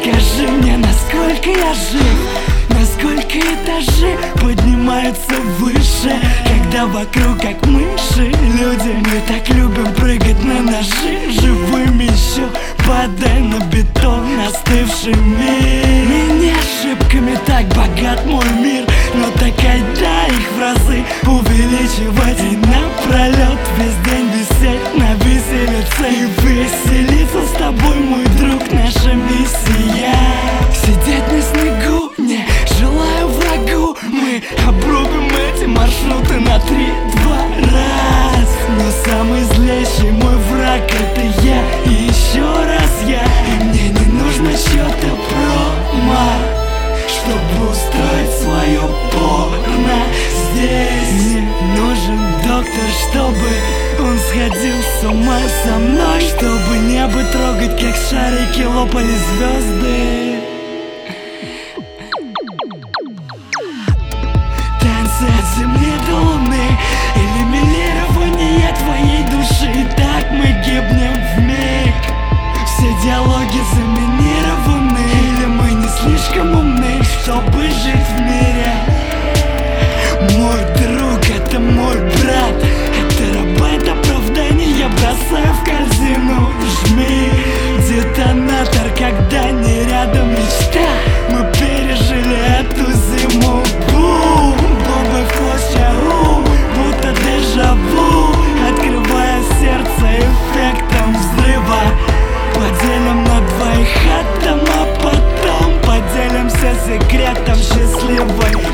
Скажи мне, насколько я жив, насколько этажи поднимаются выше, когда вокруг как мыши люди. Мы так любим прыгать на ножи, живыми еще падая на бетон, остывший мир. Не ошибками так богат мой мир, но так айда их в разы увеличивать и напролет весь день висеть на виселице и веселиться с тобой, мой друг, наша миссия. Сидеть на снегу не желаю врагу, мы обрубим эти маршруты на 3-2 раз. Но самый злейший мой враг — это я, и еще раз я. И мне не нужно чьё-то промо, чтобы устроить свое порно здесь. Мне нужен доктор, чтобы он сходил с ума со мной, чтобы небо трогать, как шарики лопали звезды. Танцы от земли до луны, элиминирование твоей души. И так мы гибнем вмиг. Все диалоги заминированы, или мы не слишком умны, чтобы жить в мире. Мой друг — это мой брат, это раба, это оправдание, я бросаю в корзину. Жми детонатор, когда не рядом мечта. Мы пережили эту зиму. Бум, бомбы в хвост, будто дежавю, открывая сердце эффектом взрыва. Поделим на двоих атом, а потом поделимся секретом счастливой